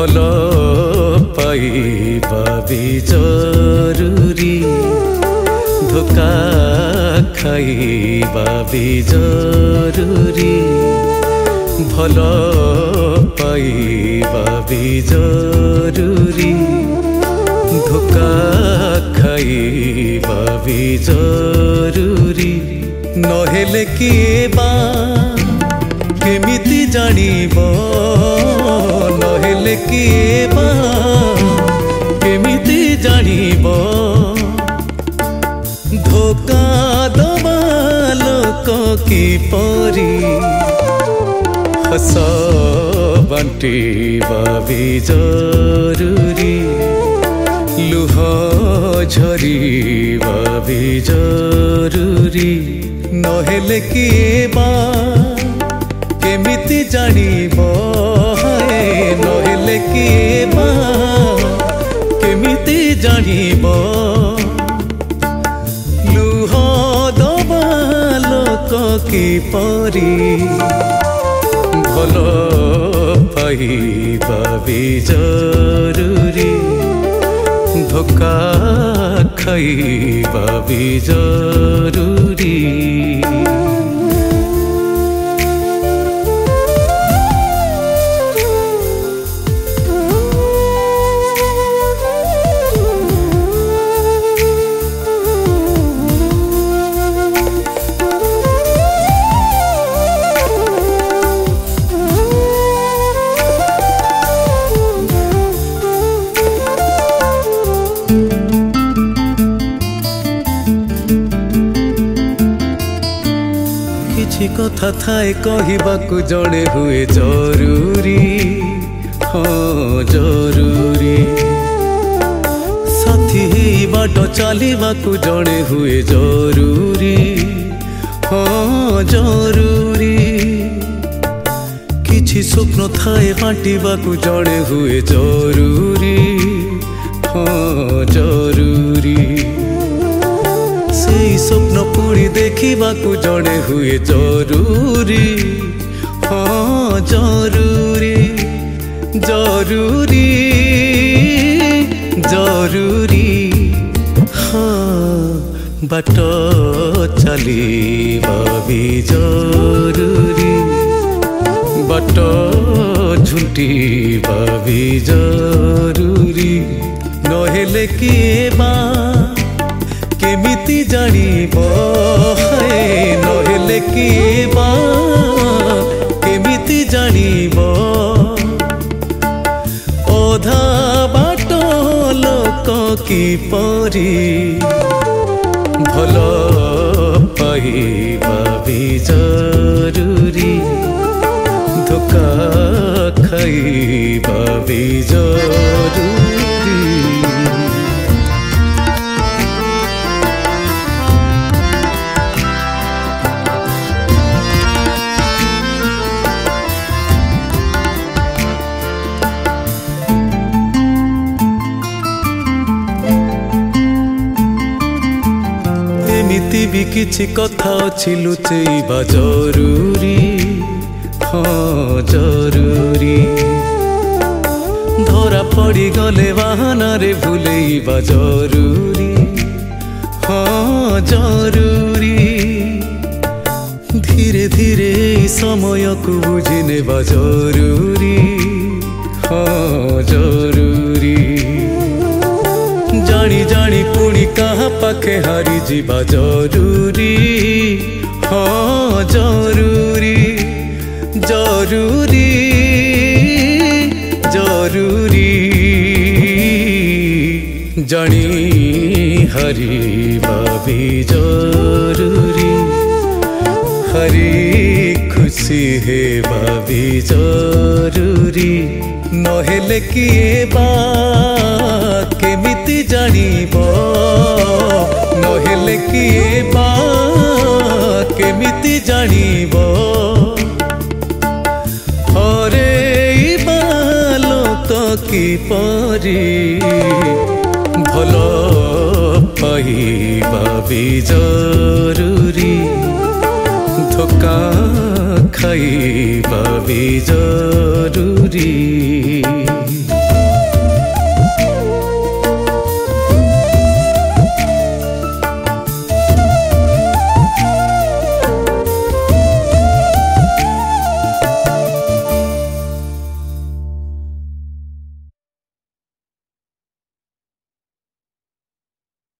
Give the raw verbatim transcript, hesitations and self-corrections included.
भल पाइबा भी जरूरी धोखा खाइबा भी जरूरी भल पाइबा भी जरूरी धोखा खाइबा भी जरूरी नहेले किए बा केमिति जानिब नहेले किए बा केमिति जानिब धोखा दबा लोक किपरि हस बांटिबा भी जरूरी लुह झरिबा भी जरूरी नहेले किए बा केमिति जानिब नहेले किए बा केमिति जानिब लुह दबा लोक किपरि भल पाइबा भी जरूरी धोखा खाइबा भी जरूरी किछि कथा थाए कहिबाकु जणे हुए जरूरी हाँ जरूरी साथी बाट चलिबाकु जणे हुए जरूरी हाँ जरूरी किछि स्वप्न थाए बांटिबाकु जणे हुए जरूरी हाँ जरूरी सेई स्वप्न पुणी देखिबाकु जणे हुए जरूरी हाँ जरूरी जरूरी जरूरी हाँ बाट चलिबा भी जरूरी बाट झुंटिबा भी जरूरी नहेले किए बा केमिति जानिब नहेले किए बा केमिति जानिब अधा बाट लोक किपरि भल पाइबा भी जरूरी धोखा खाइबा भी जरूरी एमिति भी किछि कथा अछि लुचेइबा जरूरी हाँ जरूरी धरा पड़ी गले बाहानारे भूलेइबा जरूरी हाँ जरूरी धीरे धीरे समय को बुझी नेबा जरूरी हाँ जरूरी जानी जानी पुणी कहाँ पाखे हारी जीवा जरूरी हाँ जरूरी जरूरी जरूरी जानी हरिबा भी जरूरी हरी खुशी हेबा भी जरूरी नहेले किए बा केमिति जानिब नहेले किए बा केमिति जानिब हरेइबा लोक किपरि भल पाइबा भी जरूरी धोखा खाइबा भी जरूरी।